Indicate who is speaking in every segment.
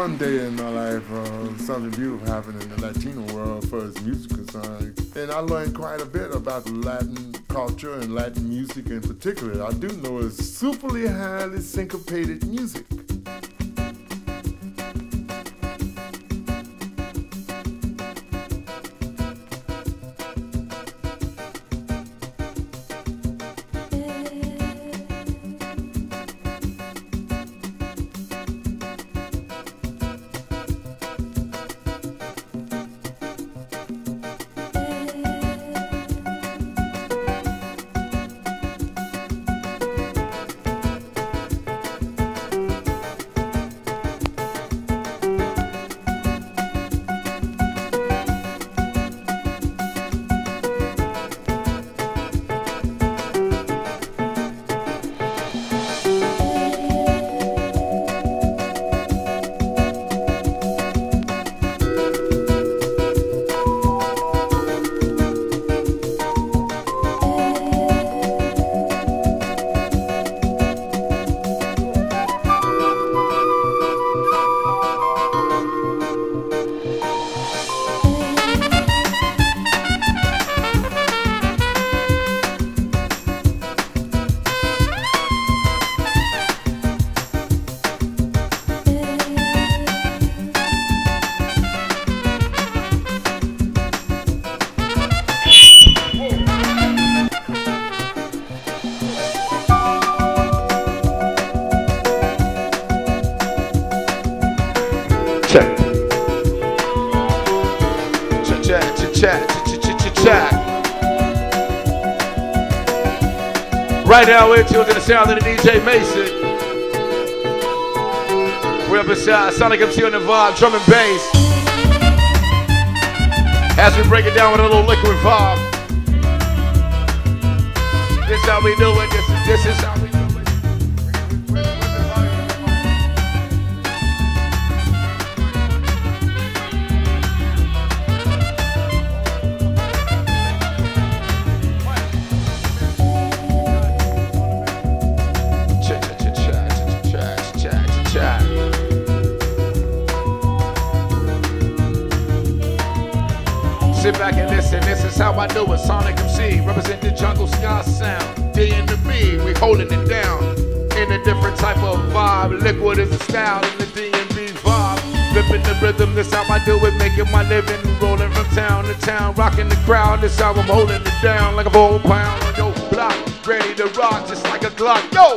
Speaker 1: one day in my life, something beautiful happened in the Latino world for its music concerned. And I learned quite a bit about Latin culture and Latin music in particular. I do know it's superly highly syncopated music.
Speaker 2: Right now we're tuned to the sound of the DJ Mason. We're up inside Sonic MC on the vibe, drum and bass. As we break it down with a little liquid vibe. This is how we do it, this is how we do it. Sit back and listen, this is how I do it. Sonic MC, represent the jungle sky sound. D and the B, we holding it down. In a different type of vibe. Liquid is the style in the D&B vibe. Flipping the rhythm, this how I do it. Making my living, rolling from town to town. Rocking the crowd, this how I'm holding it down. Like a 4 pound on your block. Ready to rock just like a Glock. Yo!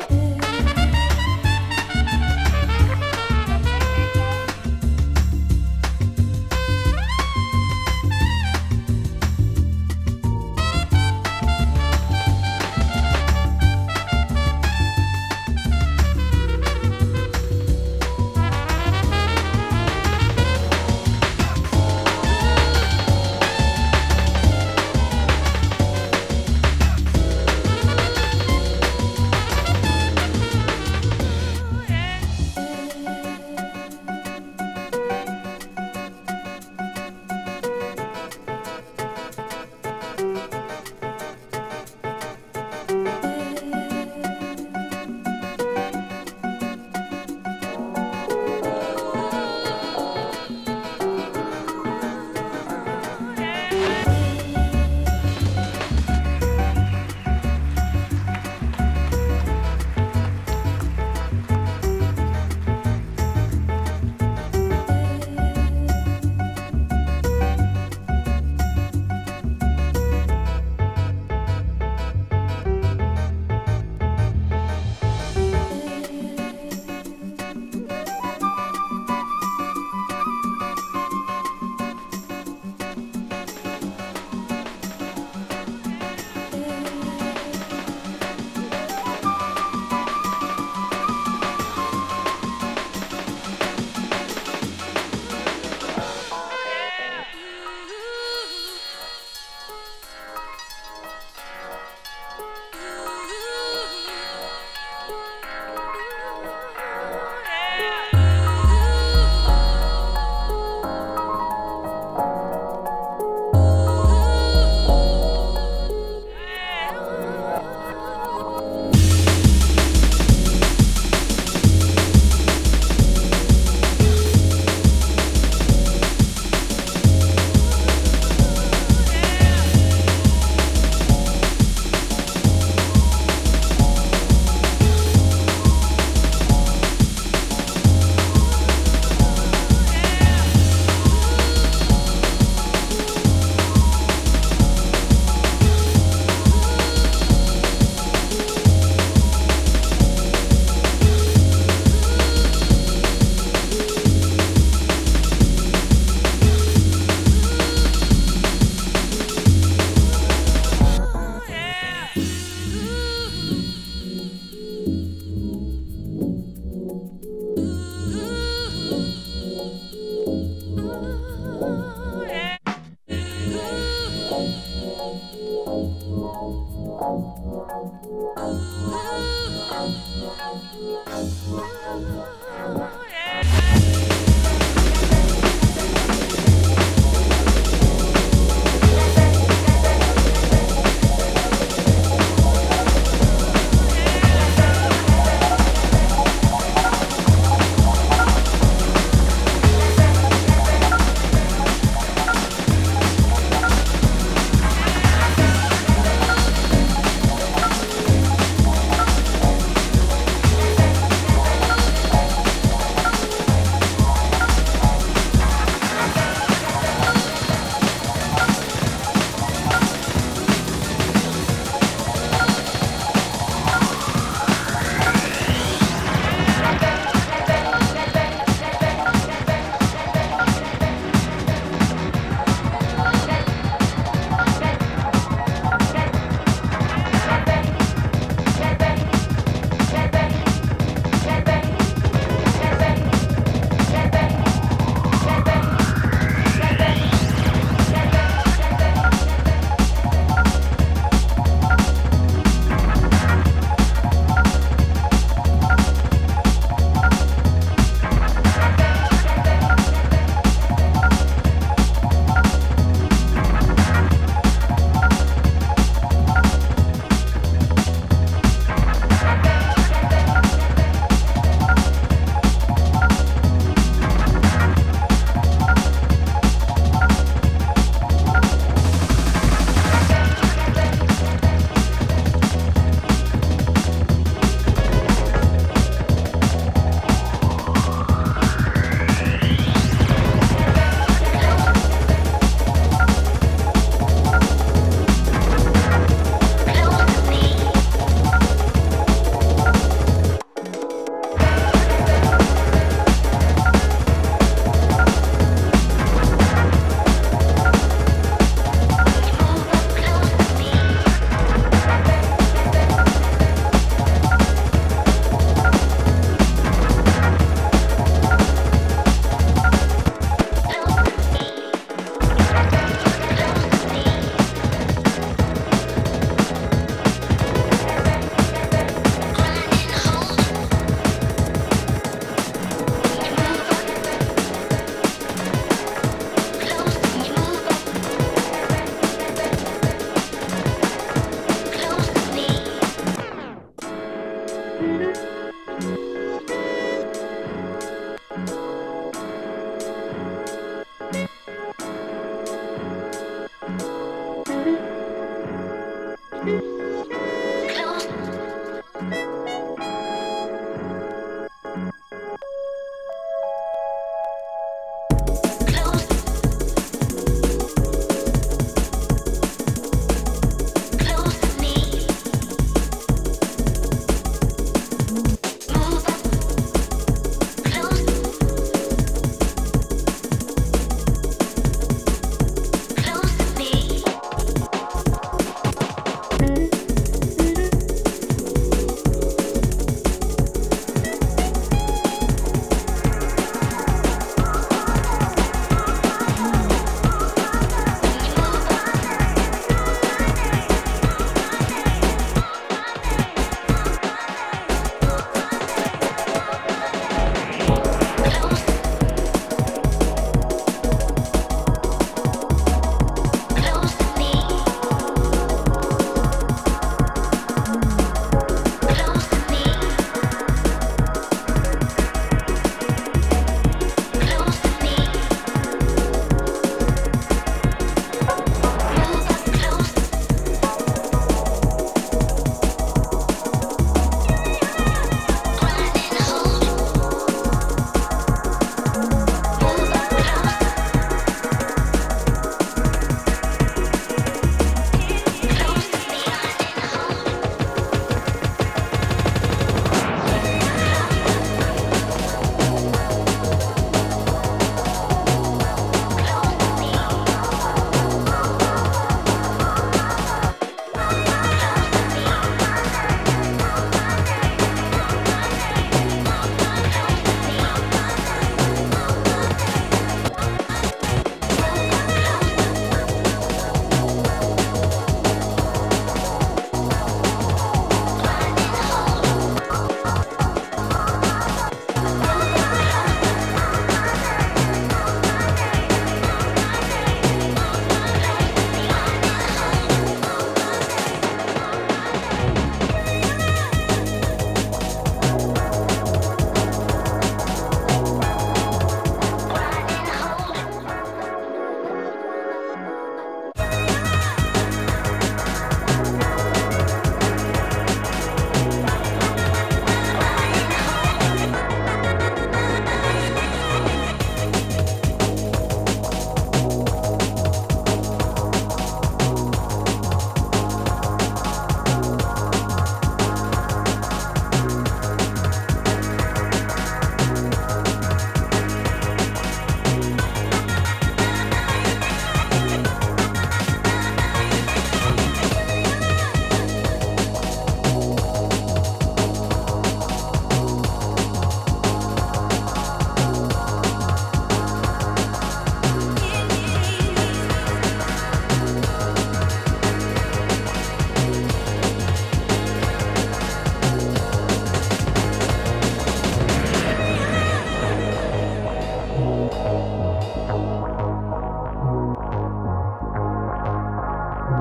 Speaker 3: Close to me.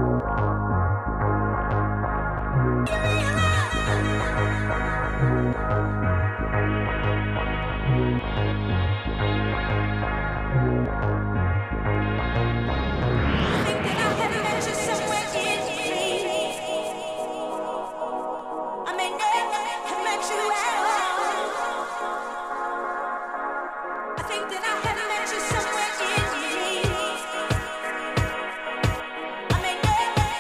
Speaker 3: I may never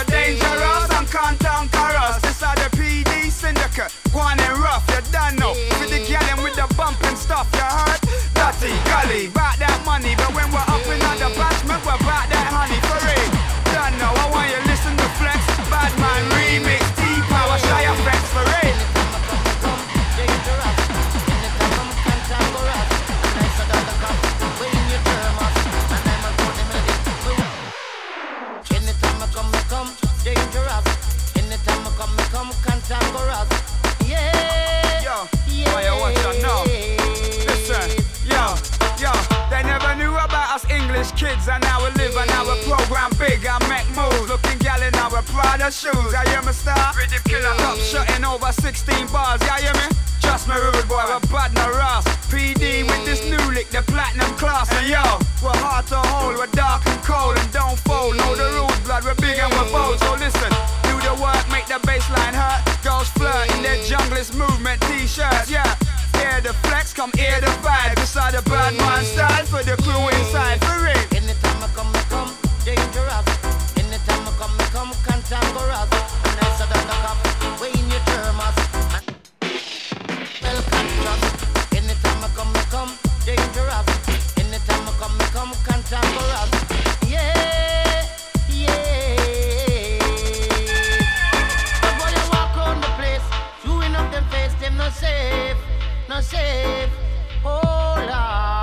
Speaker 3: dangerous and can't conquer us. This are the PD syndicate, one and rough, you done know. With the gallon with the bumping stuff, you heard? Dirty gully, back that money, but when we're up in the bashment, we're back that honey for real. Done know, I want you listen to Flex, Bad Man remix, T-Power, Shy Effects for real. Kids and now we live and now we program big and make moves. Looking gal in our Prada shoes. I hear me star? Rhythm killer. Top shutting over 16 bars. You hear me? Just me rude boy, we're bad no Ross. PD with this new lick, the platinum class. And yo, we're hard to hold, we're dark and cold and don't fold. Know the rules, blood, we're big and we're bold. So listen, do the work, make the baseline hurt. Girls flirt in their junglist movement t-shirts. Yeah. Hear the flex, come hear the vibe. This are the bad man style for the crew inside, for real.
Speaker 4: Anytime I come, dangerous. Anytime I come, cantankerous. And I said that the cop, when you term us. Well, conscious. Anytime I come, dangerous. Anytime I come, cantankerous. Yeah, yeah. But when you walk around the place, chewing up them face, them not safe. No safe, oh Lord.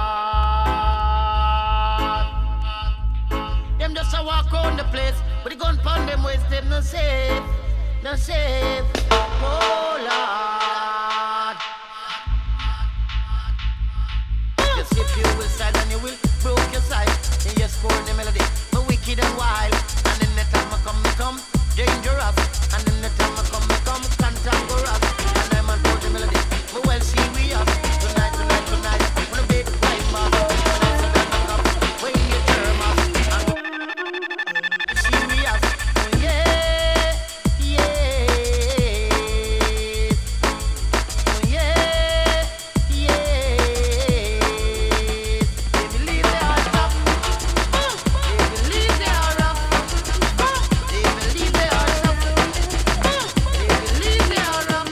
Speaker 4: Them just a walk around the place, but the gun pon them waist, them no safe, oh Lord. You skip your will side and you will broke your side. And you score the melody, but wicked and wild. And in the time I come, dangerous. And in the time I come, cantankerous. And I'm on the melody. Well, serious. Tonight, when a big time up, when you turn up, serious. Yeah, yeah, yeah, yeah. They believe they are tough. They believe they are rough. They believe they are tough. They believe they are rough.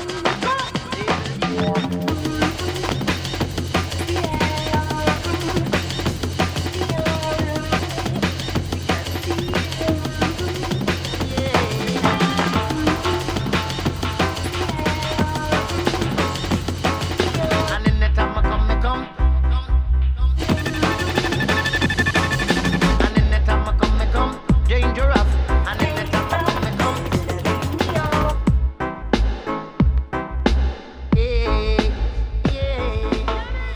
Speaker 4: And in the time I come. And in the time I come, dangerous. And in the time I come. Yeah, yeah.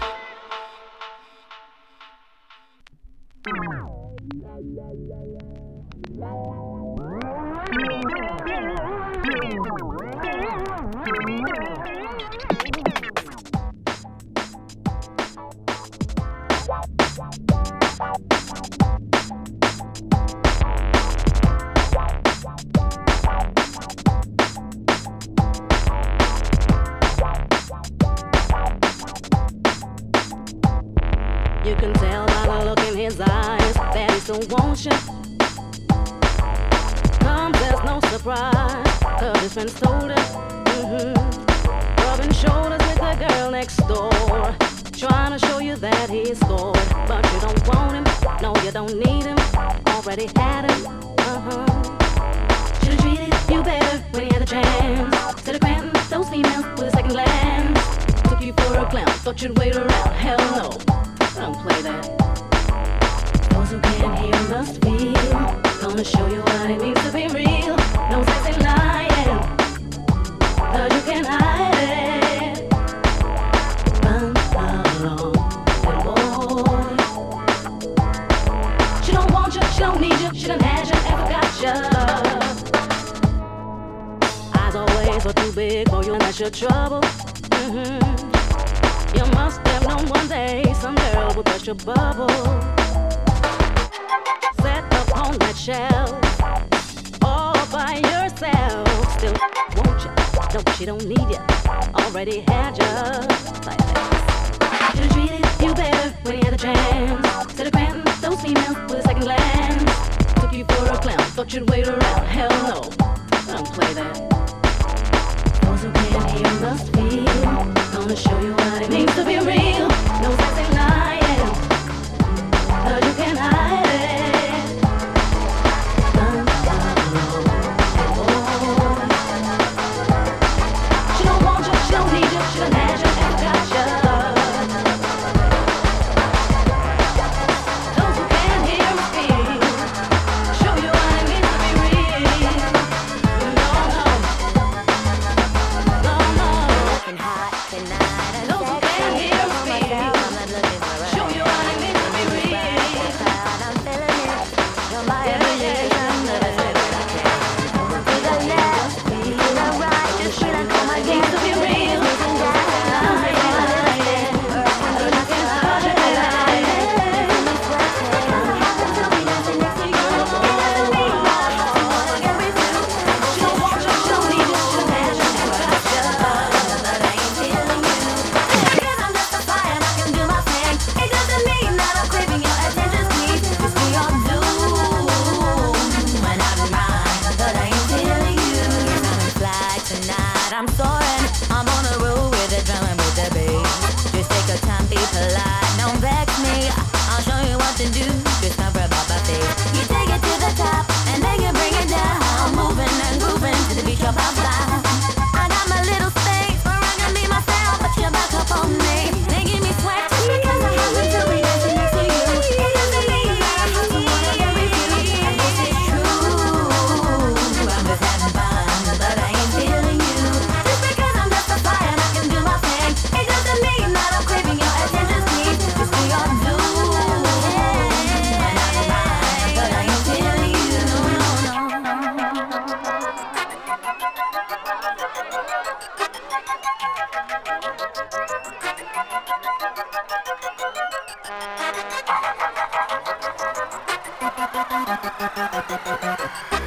Speaker 5: You can tell by the look in his eyes that he still wants you. Comes as no surprise, 'cause his friends told him. Rubbing shoulders with the girl next door, trying to show you that he's scored. But you don't want him, no you don't need him, already had him. Should've treated you better when you had the chance. Instead of granting those females with a second glance. Took you for a clown, thought you'd wait around, hell no. Don't play that. Those who can't hear must feel. Gonna show you what it means to be real. No sense in lying, 'cause you can't hide it. Run along, little boy. She don't want you, she don't need you, she done had you, ever got you. Eyes always are too big for you, and that's your trouble. You must have known one day some girl will burst your bubble. Set up on that shelf, all by yourself. Still won't you? No, she don't need you. Already had you. Like that. Should've treated you better when you had a chance. Instead of granting those females with a second glance. Took you for a clown. thought you'd wait around. Hell no, I don't play that. Those who can't hear must feel. Gonna show you what it means to be real. No sense in lying, 'cause you can't hide it. She don't want you, she don't need you, she don't have you, and got you. Those who can't hear must feel. Show you what it means to be real. No, no, no, no.
Speaker 6: Looking hot tonight. And
Speaker 5: Those who can't hear must feel.
Speaker 6: I'm not looking for a
Speaker 5: Show you what it means to be real.
Speaker 6: I'm feeling it. You're my
Speaker 5: Yeah,
Speaker 6: everything.
Speaker 5: yeah.
Speaker 6: I'm never said that I can. To the left, to the right, just feeling for my
Speaker 5: Needs to be real.
Speaker 6: I'm soaring, I'm on the road with the drum and with the bass. Just take your time, be polite, don't vex me. I'll show you what to do, just cover about my face. You take it to the top, and then you bring it down. Moving and grooving to the beat of our vibe. I got my little space where I can be myself, but you're back up on me. Making me sweat just because I happen to be dancing next to you. It doesn't mean that I have to wanna get with you. And this is true, I'm just having fun, but I ain't feeling you. Just because I'm just a fly and I can do my thing, it doesn't mean that I'm craving your attention, please. Just do your do. And I'm mine, but I ain't feeling you. No, no, no.